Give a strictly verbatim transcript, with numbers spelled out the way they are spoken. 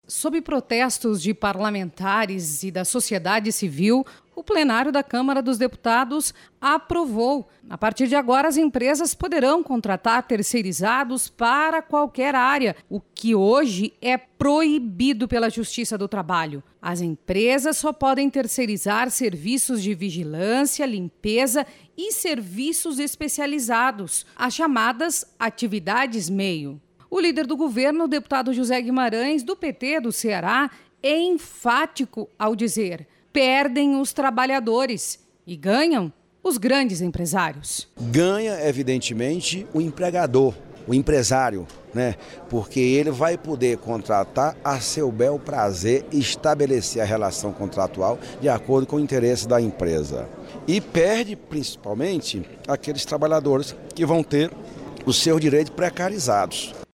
Sob protestos de parlamentares e da sociedade civil, o plenário da Câmara dos Deputados aprovou. A partir de agora, as empresas poderão contratar terceirizados para qualquer área, o que hoje é proibido pela Justiça do Trabalho. As empresas só podem terceirizar serviços de vigilância, limpeza e serviços especializados, as chamadas atividades meio. O líder do governo, o deputado José Guimarães, do P T do Ceará, é enfático ao dizer: perdem os trabalhadores e ganham os grandes empresários. Ganha, evidentemente, o empregador, o empresário, né? Porque ele vai poder contratar a seu bel prazer e estabelecer a relação contratual de acordo com o interesse da empresa. E perde, principalmente, aqueles trabalhadores que vão ter os seus direitos precarizados.